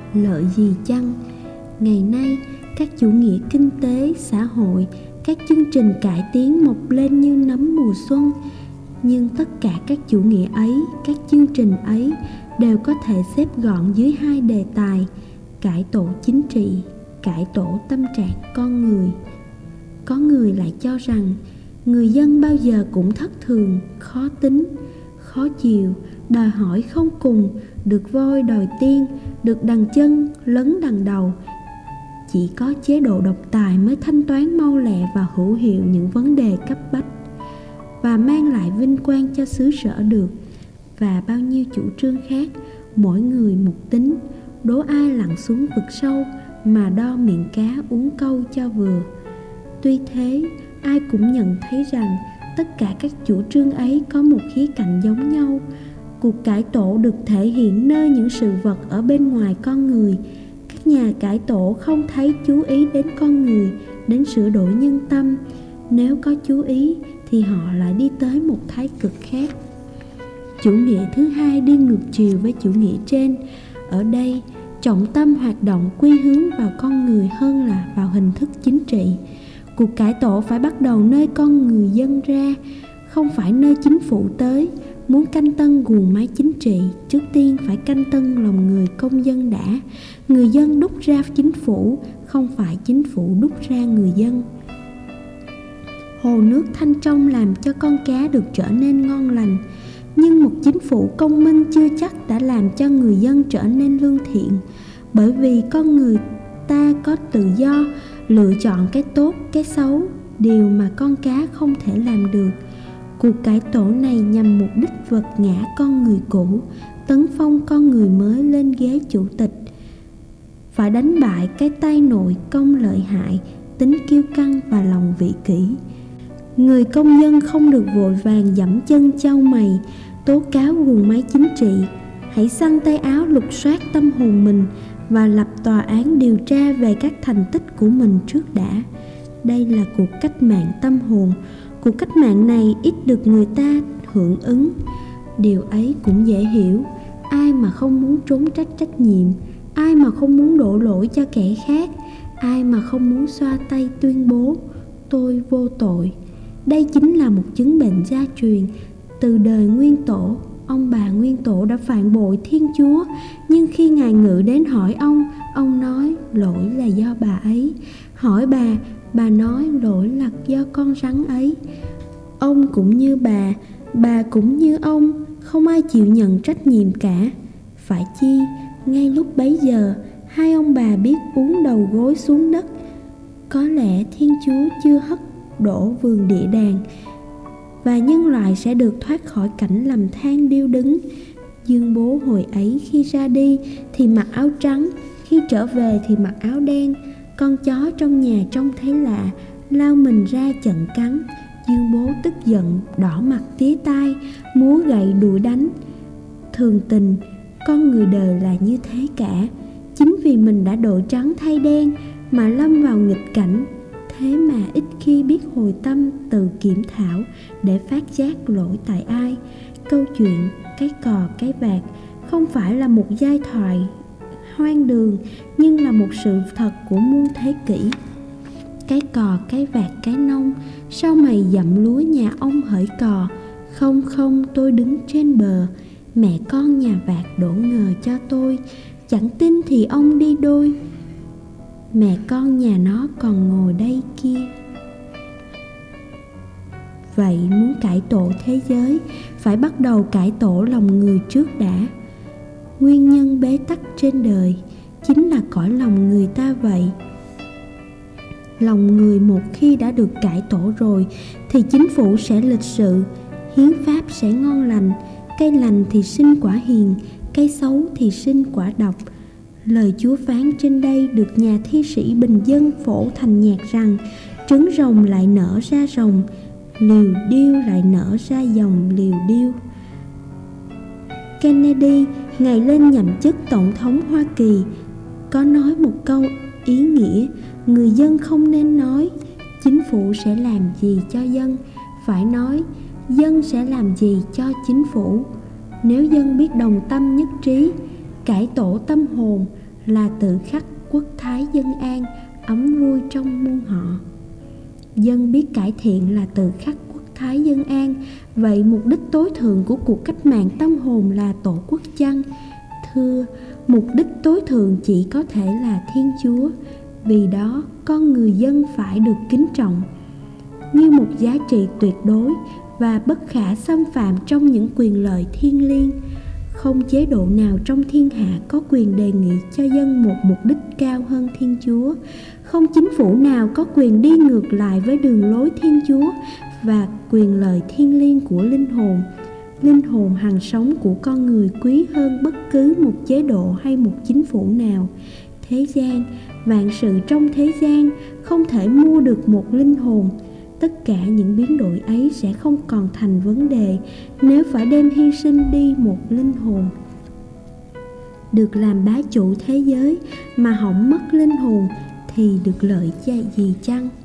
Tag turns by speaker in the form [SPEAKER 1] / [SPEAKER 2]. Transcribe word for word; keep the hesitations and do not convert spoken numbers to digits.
[SPEAKER 1] lợi gì chăng? Ngày nay, các chủ nghĩa kinh tế, xã hội, các chương trình cải tiến mọc lên như nấm mùa xuân. Nhưng tất cả các chủ nghĩa ấy, các chương trình ấy đều có thể xếp gọn dưới hai đề tài: cải tổ chính trị, cải tổ tâm trạng con người. Có người lại cho rằng người dân bao giờ cũng thất thường, khó tính, khó chịu, đòi hỏi không cùng, được voi đòi tiên, được đằng chân lấn đằng đầu. Chỉ có chế độ độc tài mới thanh toán mau lẹ và hữu hiệu những vấn đề cấp bách và mang lại vinh quang cho xứ sở được. Và bao nhiêu chủ trương khác, mỗi người một tính, đố ai lặn xuống vực sâu mà đo miệng cá uống câu cho vừa. Tuy thế, ai cũng nhận thấy rằng tất cả các chủ trương ấy có một khía cạnh giống nhau. Cuộc cải tổ được thể hiện nơi những sự vật ở bên ngoài con người. Các nhà cải tổ không thấy chú ý đến con người, đến sửa đổi nhân tâm. Nếu có chú ý thì họ lại đi tới một thái cực khác. Chủ nghĩa thứ hai đi ngược chiều với chủ nghĩa trên. Ở đây, trọng tâm hoạt động quy hướng vào con người hơn là vào hình thức chính trị. Cuộc cải tổ phải bắt đầu nơi con người dân ra, không phải nơi chính phủ tới. Muốn canh tân guồng máy chính trị, trước tiên phải canh tân lòng người công dân đã. Người dân đúc ra chính phủ, không phải chính phủ đúc ra người dân. Hồ nước thanh trong làm cho con cá được trở nên ngon lành, nhưng một chính phủ công minh chưa chắc đã làm cho người dân trở nên lương thiện. Bởi vì con người ta có tự do lựa chọn cái tốt, cái xấu, điều mà con cá không thể làm được. Cuộc cải tổ này nhằm mục đích vật ngã con người cũ, tấn phong con người mới lên ghế chủ tịch. Phải đánh bại cái tay nội công lợi hại, tính kiêu căng và lòng vị kỷ. Người công dân không được vội vàng giẫm chân chau mày, tố cáo guồng máy chính trị. Hãy xăng tay áo lục soát tâm hồn mình và lập tòa án điều tra về các thành tích của mình trước đã. Đây là cuộc cách mạng tâm hồn. Cuộc cách mạng này ít được người ta hưởng ứng. Điều ấy cũng dễ hiểu. Ai mà không muốn trốn trách trách nhiệm, ai mà không muốn đổ lỗi cho kẻ khác, ai mà không muốn xoa tay tuyên bố tôi vô tội. Đây chính là một chứng bệnh gia truyền. Từ đời Nguyên Tổ, ông bà Nguyên Tổ đã phản bội Thiên Chúa, nhưng khi Ngài ngự đến hỏi ông, ông nói lỗi là do bà ấy. Hỏi bà, bà nói lỗi là do con rắn ấy. Ông cũng như bà, bà cũng như ông, không ai chịu nhận trách nhiệm cả. Phải chi, ngay lúc bấy giờ, hai ông bà biết uống đầu gối xuống đất. Có lẽ Thiên Chúa chưa hất đổ vườn địa đàng, và nhân loại sẽ được thoát khỏi cảnh lầm than điêu đứng. Dương bố hồi ấy khi ra đi thì mặc áo trắng, khi trở về thì mặc áo đen. Con chó trong nhà trông thấy lạ, lao mình ra chận cắn. Dương bố tức giận, đỏ mặt tía tai, múa gậy đuổi đánh. Thường tình, con người đời là như thế cả. Chính vì mình đã đổi trắng thay đen mà lâm vào nghịch cảnh. Thế mà ít khi biết hồi tâm tự kiểm thảo để phát giác lỗi tại ai. Câu chuyện cái cò cái vạt không phải là một giai thoại hoang đường, nhưng là một sự thật của muôn thế kỷ. Cái cò cái vạt cái nông, sao mày dặm lúa nhà ông hỡi cò? Không không, tôi đứng trên bờ, mẹ con nhà vạt đổ ngờ cho tôi. Chẳng tin thì ông đi đôi, mẹ con nhà nó còn ngồi đây kia. Vậy muốn cải tổ thế giới, phải bắt đầu cải tổ lòng người trước đã. Nguyên nhân bế tắc trên đời chính là cõi lòng người ta vậy. Lòng người một khi đã được cải tổ rồi thì chính phủ sẽ lịch sự, hiến pháp sẽ ngon lành. Cây lành thì sinh quả hiền, cây xấu thì sinh quả độc. Lời Chúa phán trên đây được nhà thi sĩ bình dân phổ thành nhạc rằng: trứng rồng lại nở ra rồng, liều điêu lại nở ra dòng liều điêu. Kennedy, ngày lên nhậm chức tổng thống Hoa Kỳ, có nói một câu ý nghĩa người dân không nên nói chính phủ sẽ làm gì cho dân, phải nói dân sẽ làm gì cho chính phủ. Nếu dân biết đồng tâm nhất trí, cải tổ tâm hồn, là tự khắc quốc thái dân an, ấm vui trong muôn họ. Dân biết cải thiện là tự khắc quốc thái dân an. Vậy mục đích tối thượng của cuộc cách mạng tâm hồn là tổ quốc chăng? Thưa, mục đích tối thượng chỉ có thể là Thiên Chúa. Vì đó con người dân phải được kính trọng như một giá trị tuyệt đối và bất khả xâm phạm trong những quyền lợi thiêng liêng. Không chế độ nào trong thiên hạ có quyền đề nghị cho dân một mục đích cao hơn Thiên Chúa. Không chính phủ nào có quyền đi ngược lại với đường lối Thiên Chúa và quyền lợi thiêng liêng của linh hồn. Linh hồn hằng sống của con người quý hơn bất cứ một chế độ hay một chính phủ nào. Thế gian, vạn sự trong thế gian không thể mua được một linh hồn. Tất cả những biến đổi ấy sẽ không còn thành vấn đề nếu phải đem hy sinh đi một linh hồn. Được làm bá chủ thế giới mà hỏng mất linh hồn thì được lợi gì chăng?